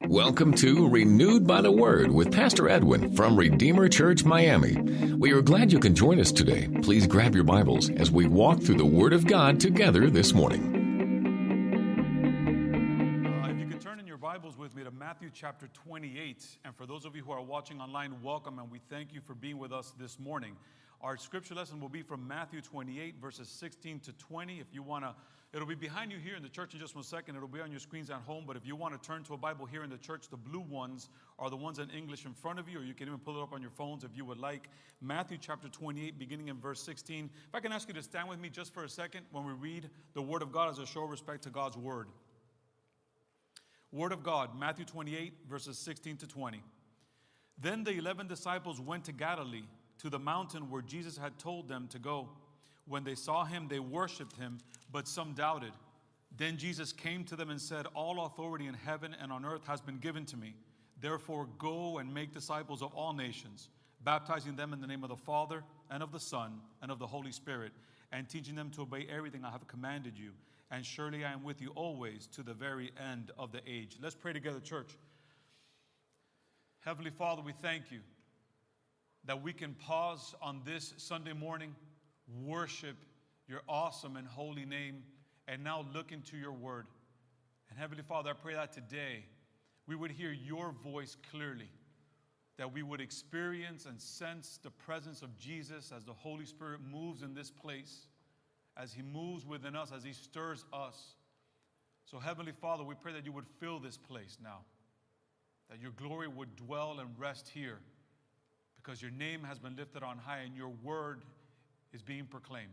Welcome to Renewed by the Word with Pastor Edwin from Redeemer Church, Miami. We are glad you can join us today. Please grab your Bibles as we walk through the Word of God together this morning. If you could turn in your Bibles with me to Matthew chapter 28. And for those of you who are watching online, welcome, and we thank you for being with us this morning. Our scripture lesson will be from Matthew 28, verses 16 to 20. If you want to, it'll be behind you here in the church in just 1 second. It'll be on your screens at home. But if you want to turn to a Bible here in the church, the blue ones are the ones in English in front of you, or you can even pull it up on your phones if you would like. Matthew chapter 28, beginning in verse 16. If I can ask you to stand with me just for a second when we read the Word of God as a show of respect to God's Word. Word of God, Matthew 28, verses 16 to 20. Then the 11 disciples went to Galilee, to the mountain where Jesus had told them to go. When they saw him, they worshipped him, but some doubted. Then Jesus came to them and said, "All authority in heaven and on earth has been given to me. Therefore go and make disciples of all nations, baptizing them in the name of the Father and of the Son and of the Holy Spirit, and teaching them to obey everything I have commanded you. And surely I am with you always to the very end of the age." Let's pray together, church. Heavenly Father, we thank you that we can pause on this Sunday morning, worship your awesome and holy name, and now look into your word. And Heavenly Father, I pray that today we would hear your voice clearly, that we would experience and sense the presence of Jesus as the Holy Spirit moves in this place, as he moves within us, as he stirs us. So Heavenly Father, we pray that you would fill this place now, that your glory would dwell and rest here, because your name has been lifted on high and your word is being proclaimed.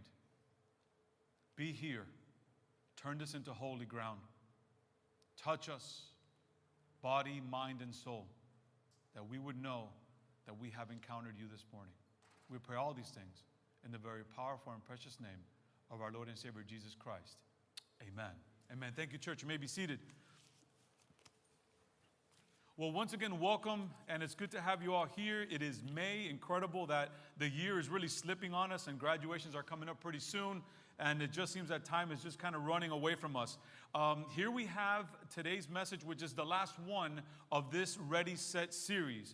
Be here. Turn this into holy ground. Touch us, body, mind, and soul, that we would know that we have encountered you this morning. We pray all these things in the very powerful and precious name of our Lord and Savior, Jesus Christ. Amen. Amen. Thank you, church. You may be seated. Well, once again, welcome, and it's good to have you all here. It is May. Incredible that the year is really slipping on us, and graduations are coming up pretty soon, and it just seems that time is just kind of running away from us. Here we have today's message, which is the last one of this Ready, Set series.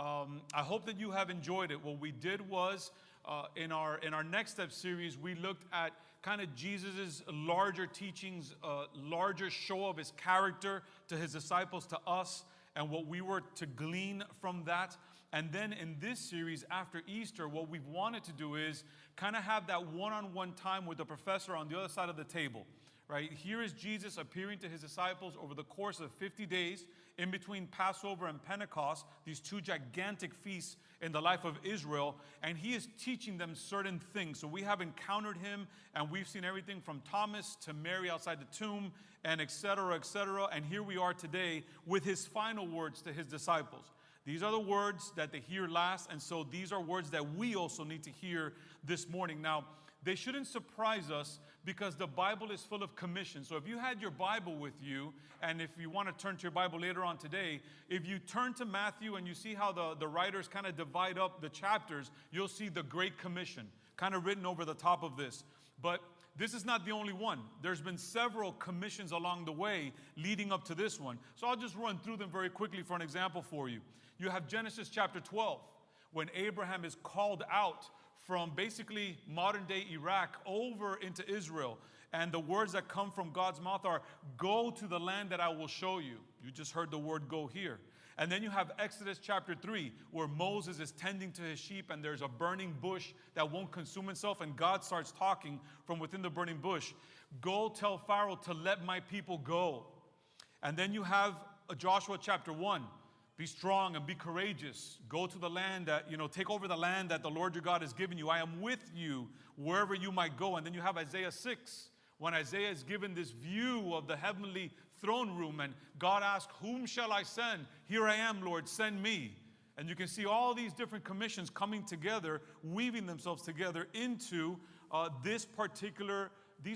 I hope that you have enjoyed it. What we did was, in our Next Step series, we looked at kind of Jesus's larger teachings, larger show of his character to his disciples, to us, and what we were to glean from that. And then in this series, after Easter, what we've wanted to do is kind of have that one-on-one time with the professor on the other side of the table, right? Here is Jesus appearing to his disciples over the course of 50 days in between Passover and Pentecost, these two gigantic feasts in the life of Israel, and he is teaching them certain things. So we have encountered him, and we've seen everything from Thomas to Mary outside the tomb, and et cetera, and here we are today with his final words to his disciples. These are the words that they hear last, and so these are words that we also need to hear this morning. Now, they shouldn't surprise us because the Bible is full of commissions. So if you had your Bible with you, and if you want to turn to your Bible later on today, if you turn to Matthew and you see how the writers kind of divide up the chapters, you'll see the Great Commission kind of written over the top of this. But this is not the only one. There's been several commissions along the way leading up to this one. So I'll just run through them very quickly for an example for you. You have Genesis chapter 12, when Abraham is called out from basically modern-day Iraq over into Israel. And the words that come from God's mouth are, "Go to the land that I will show you." You just heard the word "go" here. And then you have Exodus chapter 3, where Moses is tending to his sheep, and there's a burning bush that won't consume itself, and God starts talking from within the burning bush. "Go tell Pharaoh to let my people go." And then you have Joshua chapter 1. "Be strong and be courageous. Go to the land that, take over the land that the Lord your God has given you. I am with you wherever you might go." And then you have Isaiah 6, when Isaiah is given this view of the heavenly throne room, and God asks, "Whom shall I send? Here I am, Lord, send me." And you can see all these different commissions coming together, weaving themselves together into these particular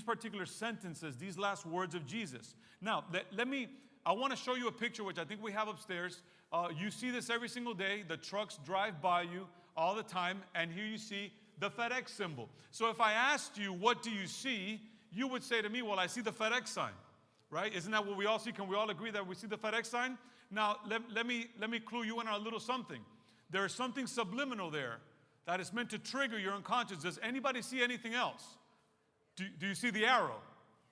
sentences, these last words of Jesus. Now, I want to show you a picture which I think we have upstairs. You see this every single day. The trucks drive by you all the time, and here you see the FedEx symbol. So if I asked you, what do you see? You would say to me, well, I see the FedEx sign, right? Isn't that what we all see? Can we all agree that we see the FedEx sign? Now, let me clue you in on a little something. There is something subliminal there that is meant to trigger your unconscious. Does anybody see anything else? Do you see the arrow?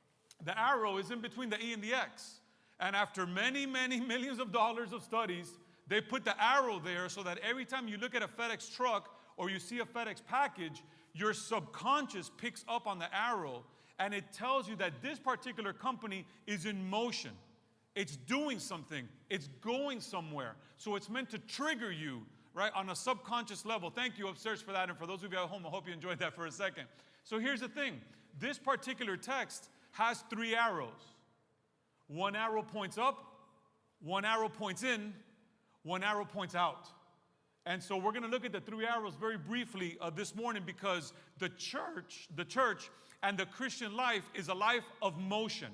The arrow is in between the E and the X. And after many, many millions of dollars of studies, they put the arrow there so that every time you look at a FedEx truck or you see a FedEx package, your subconscious picks up on the arrow and it tells you that this particular company is in motion. It's doing something. It's going somewhere. So it's meant to trigger you, right, on a subconscious level. Thank you upstairs for that. And for those of you at home, I hope you enjoyed that for a second. So here's the thing. This particular text has 3 arrows. One arrow points up, one arrow points in, one arrow points out. And so we're going to look at the 3 arrows very briefly this morning because the church and the Christian life is a life of motion.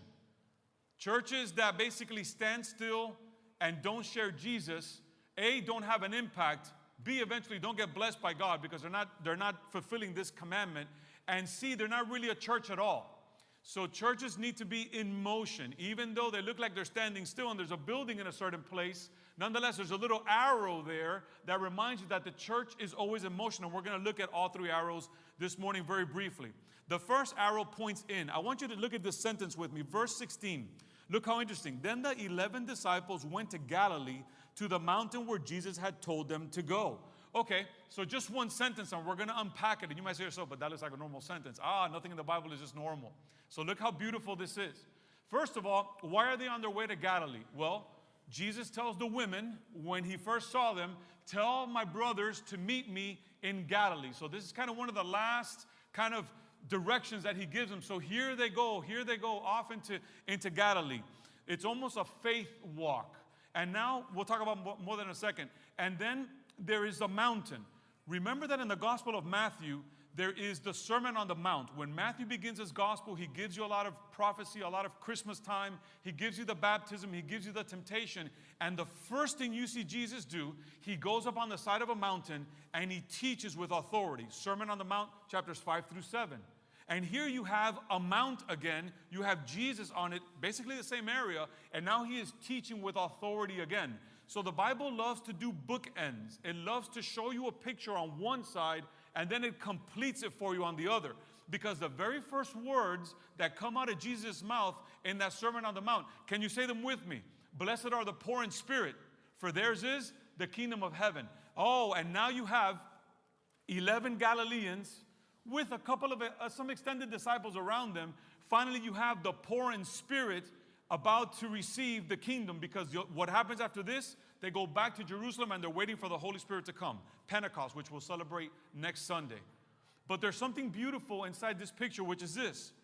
Churches that basically stand still and don't share Jesus, A, don't have an impact, B, eventually don't get blessed by God because they're not fulfilling this commandment, and C, they're not really a church at all. So churches need to be in motion. Even though they look like they're standing still and there's a building in a certain place, nonetheless, there's a little arrow there that reminds you that the church is always in motion. And we're going to look at all 3 arrows this morning very briefly. The first arrow points in. I want you to look at this sentence with me. Verse 16. Look how interesting. Then the 11 disciples went to Galilee to the mountain where Jesus had told them to go. Okay, so just one sentence and we're going to unpack it. And you might say to yourself, but that looks like a normal sentence. Nothing in the Bible is just normal. So look how beautiful this is. First of all, why are they on their way to Galilee? Well, Jesus tells the women when he first saw them, tell my brothers to meet me in Galilee. So this is kind of one of the last kind of directions that he gives them. So here they go off into Galilee. It's almost a faith walk. And now we'll talk about more than a second. And then there is a mountain. Remember that in the Gospel of Matthew, there is the Sermon on the Mount. When Matthew begins his gospel, he gives you a lot of prophecy, a lot of Christmas time. He gives you the baptism. He gives you the temptation. And the first thing you see Jesus do, he goes up on the side of a mountain and he teaches with authority. Sermon on the Mount, chapters 5 through 7. And here you have a mount again. You have Jesus on it, basically the same area. And now he is teaching with authority again. So the Bible loves to do bookends. It loves to show you a picture on one side and then it completes it for you on the other. Because the very first words that come out of Jesus' mouth in that Sermon on the Mount, can you say them with me? Blessed are the poor in spirit, for theirs is the kingdom of heaven. Oh, and now you have 11 Galileans with a couple of some extended disciples around them. Finally, you have the poor in spirit about to receive the kingdom, because what happens after this? They go back to Jerusalem and they're waiting for the Holy Spirit to come. Pentecost, which we'll celebrate next Sunday. But there's something beautiful inside this picture, which is this.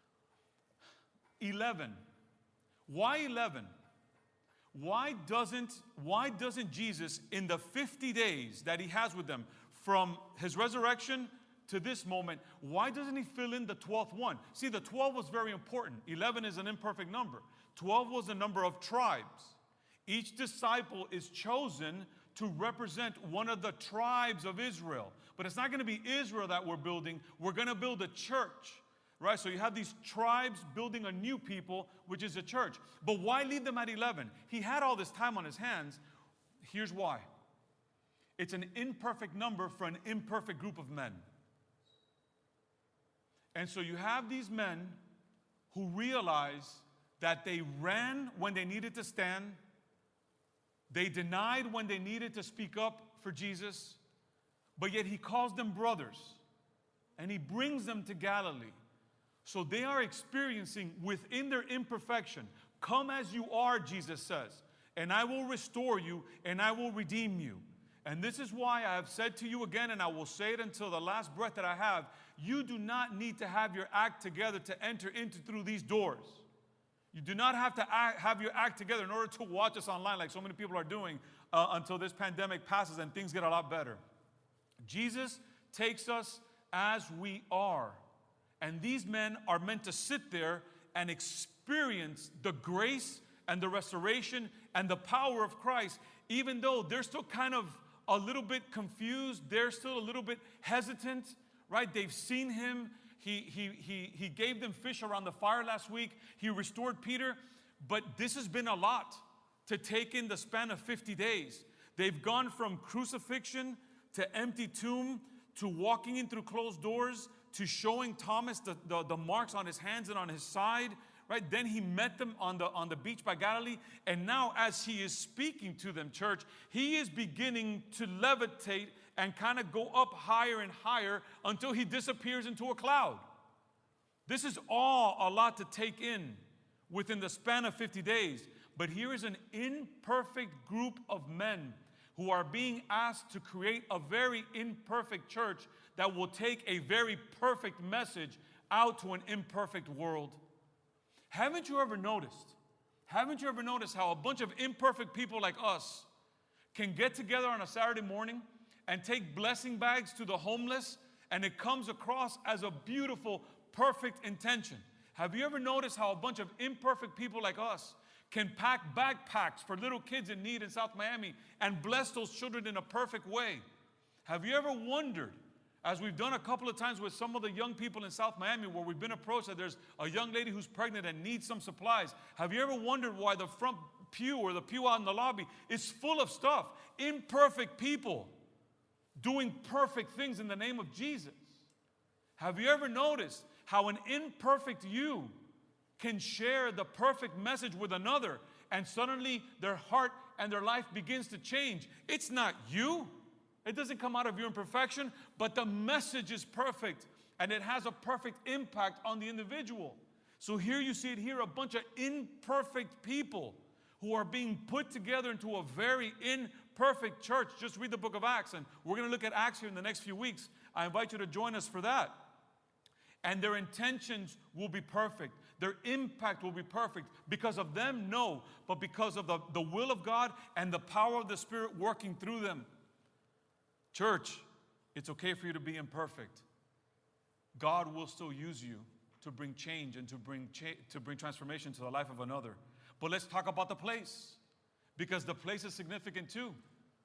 11. Why 11? Why doesn't Jesus, in the 50 days that he has with them, from his resurrection to this moment, why doesn't he fill in the 12th one? See, the 12 was very important. 11 is an imperfect number. 12 was the number of tribes. Each disciple is chosen to represent one of the tribes of Israel. But it's not going to be Israel that we're building. We're going to build a church, right? So you have these tribes building a new people, which is a church. But why leave them at 11? He had all this time on his hands. Here's why. It's an imperfect number for an imperfect group of men. And so you have these men who realize that they ran when they needed to stand. They denied when they needed to speak up for Jesus, but yet he calls them brothers, and he brings them to Galilee. So they are experiencing within their imperfection, come as you are, Jesus says, and I will restore you, and I will redeem you. And this is why I have said to you again, and I will say it until the last breath that I have, you do not need to have your act together to enter through these doors. You do not have to have your act together in order to watch us online like so many people are doing until this pandemic passes and things get a lot better. Jesus takes us as we are. And these men are meant to sit there and experience the grace and the restoration and the power of Christ, even though they're still kind of a little bit confused. They're still a little bit hesitant, right? They've seen him. He gave them fish around the fire last week. He restored Peter. But this has been a lot to take in the span of 50 days. They've gone from crucifixion to empty tomb to walking in through closed doors to showing Thomas the marks on his hands and on his side. Right? Then he met them on the beach by Galilee. And now as he is speaking to them, church, he is beginning to levitate and kind of go up higher and higher until he disappears into a cloud. This is all a lot to take in within the span of 50 days. But here is an imperfect group of men who are being asked to create a very imperfect church that will take a very perfect message out to an imperfect world. Haven't you ever noticed? Haven't you ever noticed how a bunch of imperfect people like us can get together on a Saturday morning and take blessing bags to the homeless, and it comes across as a beautiful, perfect intention? Have you ever noticed how a bunch of imperfect people like us can pack backpacks for little kids in need in South Miami and bless those children in a perfect way? Have you ever wondered, as we've done a couple of times with some of the young people in South Miami where we've been approached that there's a young lady who's pregnant and needs some supplies, have you ever wondered why the front pew or the pew out in the lobby is full of stuff? Imperfect people doing perfect things in the name of Jesus. Have you ever noticed how an imperfect you can share the perfect message with another and suddenly their heart and their life begins to change? It's not you. It doesn't come out of your imperfection, but the message is perfect and it has a perfect impact on the individual. So here you see it here, a bunch of imperfect people who are being put together into a very imperfect church. Just read the book of Acts, and we're going to look at Acts here in the next few weeks. I invite you to join us for that. And their intentions will be perfect. Their impact will be perfect. Because of them, no, but because of the will of God and the power of the Spirit working through them. Church, it's okay for you to be imperfect. God will still use you to bring change and to bring transformation to the life of another. But let's talk about the place, because the place is significant too.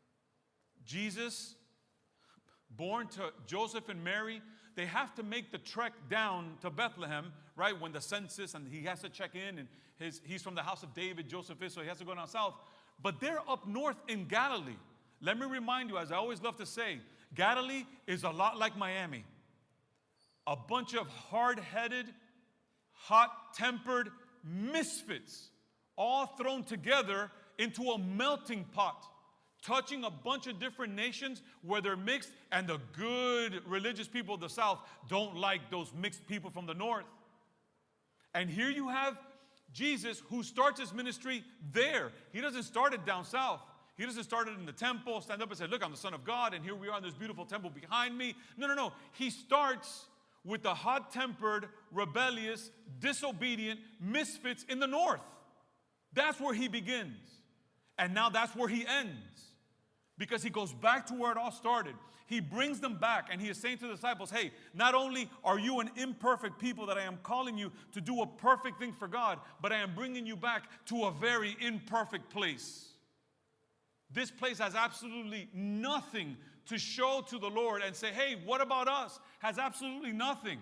Jesus, born to Joseph and Mary, they have to make the trek down to Bethlehem, right, when the census, and he has to check in, and he's from the house of David, Joseph is, so he has to go down south. But they're up north in Galilee. Let me remind you, as I always love to say, Galilee is a lot like Miami. A bunch of hard-headed, hot-tempered misfits, all thrown together into a melting pot, touching a bunch of different nations where they're mixed, and the good religious people of the South don't like those mixed people from the North. And here you have Jesus, who starts his ministry there. He doesn't start it down south. He doesn't start it in the temple, stand up and say, look, I'm the Son of God, and here we are in this beautiful temple behind me. No. He starts with the hot-tempered, rebellious, disobedient misfits in the north. That's where he begins. And now that's where he ends. Because he goes back to where it all started. He brings them back, and he is saying to the disciples, hey, not only are you an imperfect people that I am calling you to do a perfect thing for God, but I am bringing you back to a very imperfect place. This place has absolutely nothing to show to the Lord and say, hey, what about us? Has absolutely nothing.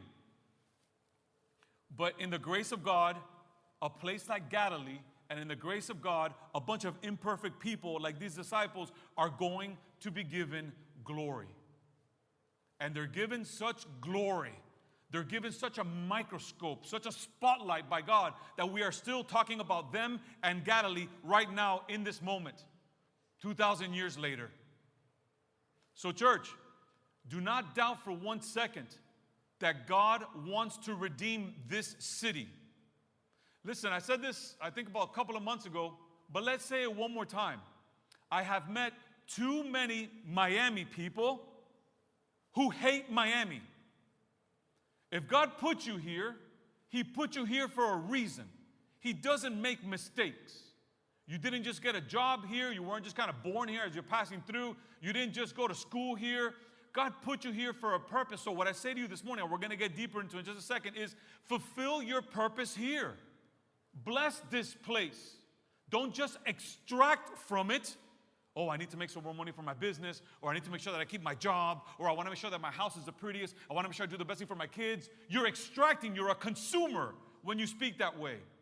But in the grace of God, a place like Galilee, and in the grace of God, a bunch of imperfect people like these disciples are going to be given glory. And they're given such glory. They're given such a microscope, such a spotlight by God, that we are still talking about them and Galilee right now in this moment. 2,000 years later. So church, do not doubt for 1 second that God wants to redeem this city. Listen, I said this, I think about a couple of months ago, but let's say it one more time. I have met too many Miami people who hate Miami. If God put you here, he put you here for a reason. He doesn't make mistakes. You didn't just get a job here. You weren't just kind of born here as you're passing through. You didn't just go to school here. God put you here for a purpose. So what I say to you this morning, and we're going to get deeper into it in just a second, is fulfill your purpose here. Bless this place. Don't just extract from it. Oh, I need to make some more money for my business, or I need to make sure that I keep my job, or I want to make sure that my house is the prettiest. I want to make sure I do the best thing for my kids. You're extracting. You're a consumer when you speak that way.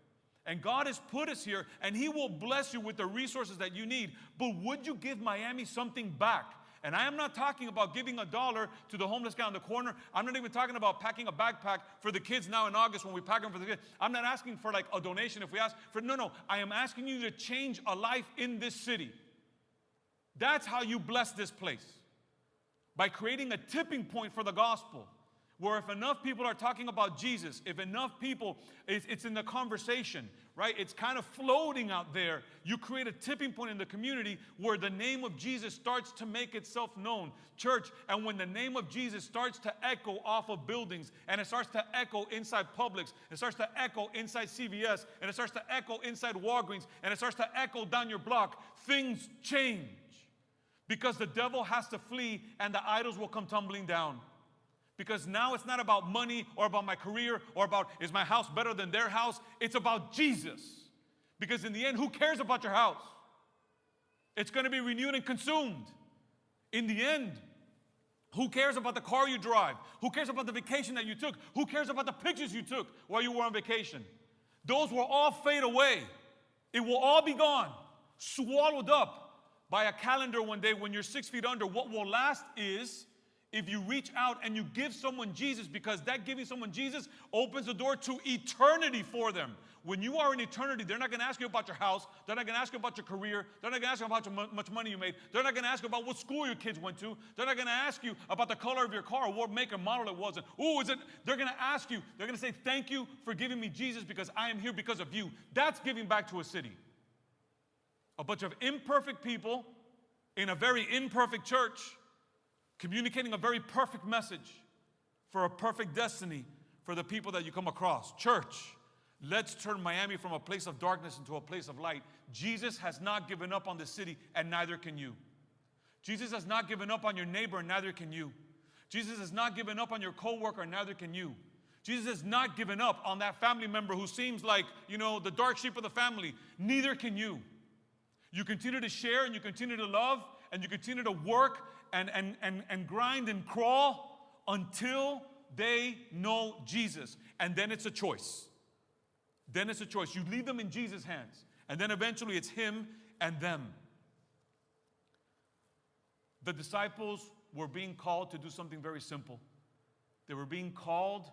And God has put us here, and He will bless you with the resources that you need. But would you give Miami something back? And I am not talking about giving $1 to the homeless guy on the corner. I'm not even talking about packing a backpack for the kids now in August when we pack them for the kids. I'm not asking for like a donation if we ask for, no. I am asking you to change a life in this city. That's how you bless this place. By creating a tipping point for the gospel. Where if enough people are talking about Jesus, if enough people, it's in the conversation, right? It's kind of floating out there. You create a tipping point in the community where the name of Jesus starts to make itself known. Church, and when the name of Jesus starts to echo off of buildings, and it starts to echo inside Publix, it starts to echo inside CVS, and it starts to echo inside Walgreens, and it starts to echo down your block, things change. Because the devil has to flee and the idols will come tumbling down. Because now it's not about money or about my career or about is my house better than their house. It's about Jesus. Because in the end, who cares about your house? It's going to be renewed and consumed. In the end, who cares about the car you drive? Who cares about the vacation that you took? Who cares about the pictures you took while you were on vacation? Those will all fade away. It will all be gone, swallowed up by a calendar one day when you're 6 feet under. What will last is if you reach out and you give someone Jesus, because that giving someone Jesus opens the door to eternity for them. When you are in eternity, they're not going to ask you about your house. They're not going to ask you about your career. They're not going to ask you about how much money you made. They're not going to ask you about what school your kids went to. They're not going to ask you about the color of your car, or what make or model it was. Ooh, is it? They're going to ask you. They're going to say, thank you for giving me Jesus because I am here because of you. That's giving back to a city. A bunch of imperfect people in a very imperfect church communicating a very perfect message for a perfect destiny for the people that you come across. Church, let's turn Miami from a place of darkness into a place of light. Jesus has not given up on the city, and neither can you. Jesus has not given up on your neighbor, and neither can you. Jesus has not given up on your coworker, and neither can you. Jesus has not given up on that family member who seems like, the dark sheep of the family. Neither can you. You continue to share, and you continue to love, and you continue to work and grind and crawl until they know Jesus. And then it's a choice. Then it's a choice. You leave them in Jesus' hands. And then eventually it's Him and them. The disciples were being called to do something very simple. They were being called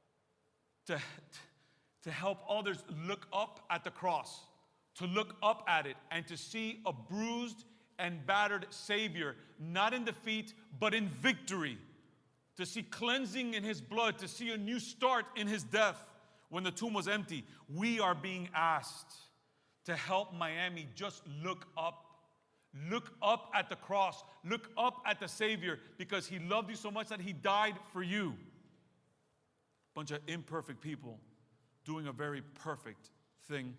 to help others look up at the cross, to look up at it and to see a bruised and battered Savior, not in defeat, but in victory. To see cleansing in His blood, to see a new start in His death when the tomb was empty. We are being asked to help Miami just look up. Look up at the cross. Look up at the Savior, because He loved you so much that He died for you. Bunch of imperfect people doing a very perfect thing.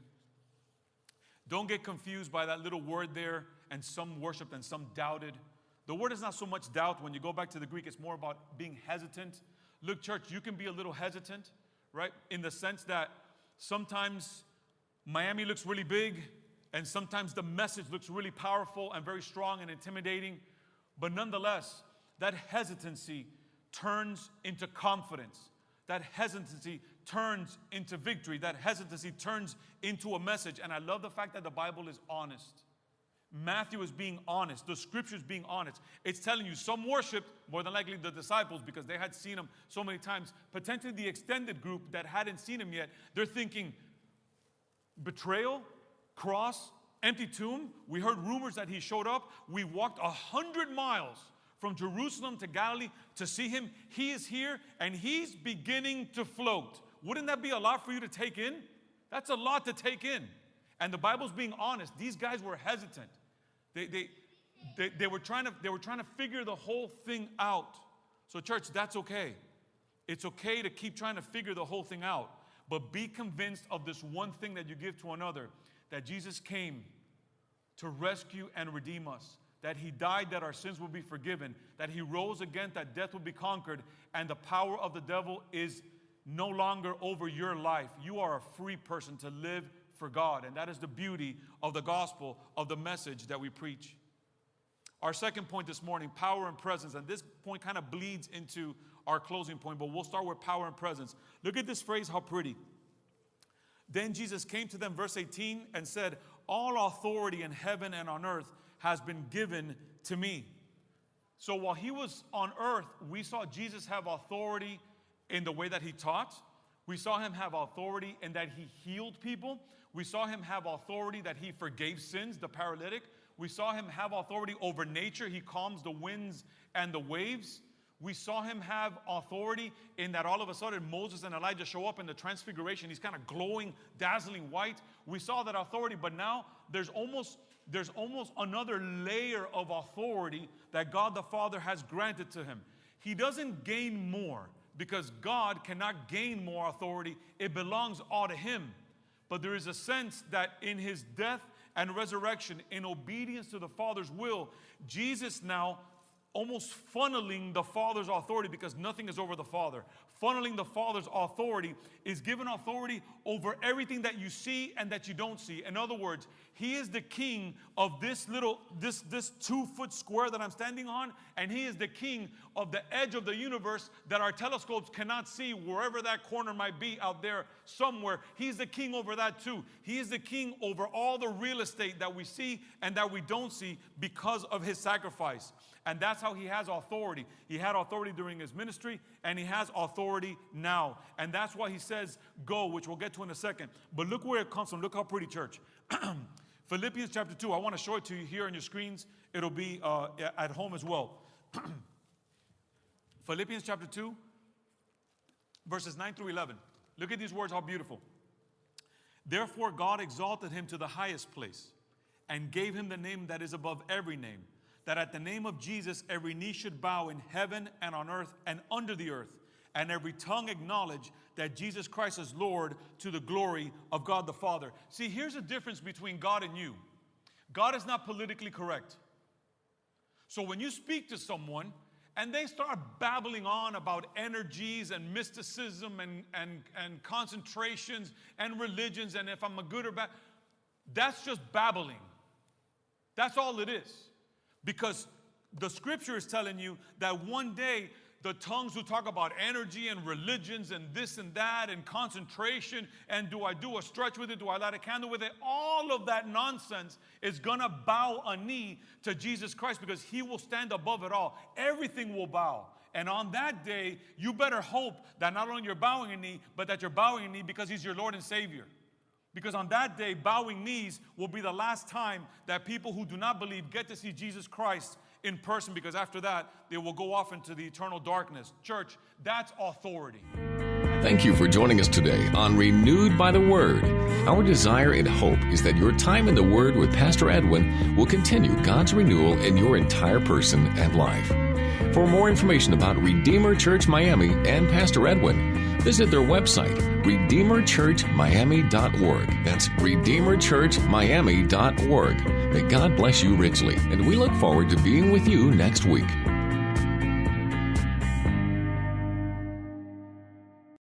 Don't get confused by that little word there, and some worshiped and some doubted. The word is not so much doubt. When you go back to the Greek, it's more about being hesitant. Look, church, you can be a little hesitant, right? In the sense that sometimes Miami looks really big, and sometimes the message looks really powerful and very strong and intimidating. But nonetheless, that hesitancy turns into confidence. That hesitancy turns into victory. That hesitancy turns into a message. And I love the fact that the Bible is honest. Matthew is being honest. The scriptures being honest. It's telling you some worshiped, more than likely the disciples, because they had seen Him so many times. Potentially the extended group that hadn't seen Him yet. They're thinking, betrayal, cross, empty tomb. We heard rumors that He showed up. We walked 100 miles from Jerusalem to Galilee to see Him. He is here, and He's beginning to float. Wouldn't that be a lot for you to take in? That's a lot to take in. And the Bible's being honest. These guys were hesitant. They were trying to figure the whole thing out. So church, that's okay. It's okay to keep trying to figure the whole thing out. But be convinced of this one thing that you give to another, that Jesus came to rescue and redeem us. That He died that our sins will be forgiven. That He rose again that death will be conquered. And the power of the devil is no longer over your life. You are a free person to live for God. And that is the beauty of the gospel, of the message that we preach. Our second point this morning, power and presence. And this point kind of bleeds into our closing point, but we'll start with power and presence. Look at this phrase, how pretty. Then Jesus came to them, verse 18, and said, all authority in heaven and on earth has been given to me. So while he was on earth, we saw Jesus have authority in the way that he taught. We saw him have authority in that he healed people. We saw him have authority that he forgave sins, the paralytic. We saw him have authority over nature. He calms the winds and the waves. We saw him have authority in that all of a sudden Moses and Elijah show up in the transfiguration. He's kind of glowing, dazzling white. We saw that authority, but now there's almost another layer of authority that God the Father has granted to him. He doesn't gain more because God cannot gain more authority. It belongs all to him. But there is a sense that in his death and resurrection, in obedience to the Father's will, Jesus now almost funneling the Father's authority, because nothing is over the Father. Funneling the Father's authority is given authority over everything that you see and that you don't see. In other words, he is the king of this 2-foot square that I'm standing on, and he is the king of the edge of the universe that our telescopes cannot see, wherever that corner might be out there somewhere. He's the king over that too. He is the king over all the real estate that we see and that we don't see because of his sacrifice. And that's how he has authority. He had authority during his ministry, and he has authority now. And that's why he says, go, which we'll get to in a second. But look where it comes from. Look how pretty, church. Philippians chapter 2. I want to show it to you here on your screens. It'll be at home as well. Philippians chapter 2, verses 9 through 11. Look at these words, how beautiful. Therefore God exalted him to the highest place and gave him the name that is above every name, that at the name of Jesus every knee should bow in heaven and on earth and under the earth, and every tongue acknowledge that Jesus Christ is Lord, to the glory of God the Father. See, here's the difference between God and you. God is not politically correct. So when you speak to someone and they start babbling on about energies and mysticism and concentrations and religions and if I'm a good or bad, that's just babbling. That's all it is. Because the scripture is telling you that one day the tongues will talk about energy and religions and this and that and concentration and do I do a stretch with it, do I light a candle with it? All of that nonsense is going to bow a knee to Jesus Christ because he will stand above it all. Everything will bow. And on that day, you better hope that not only you're bowing a knee, but that you're bowing a knee because he's your Lord and Savior. Because on that day, bowing knees will be the last time that people who do not believe get to see Jesus Christ in person, because after that, they will go off into the eternal darkness. Church, that's authority. Thank you for joining us today on Renewed by the Word. Our desire and hope is that your time in the Word with Pastor Edwin will continue God's renewal in your entire person and life. For more information about Redeemer Church Miami and Pastor Edwin, visit their website, RedeemerChurchMiami.org. That's RedeemerChurchMiami.org. May God bless you richly, and we look forward to being with you next week.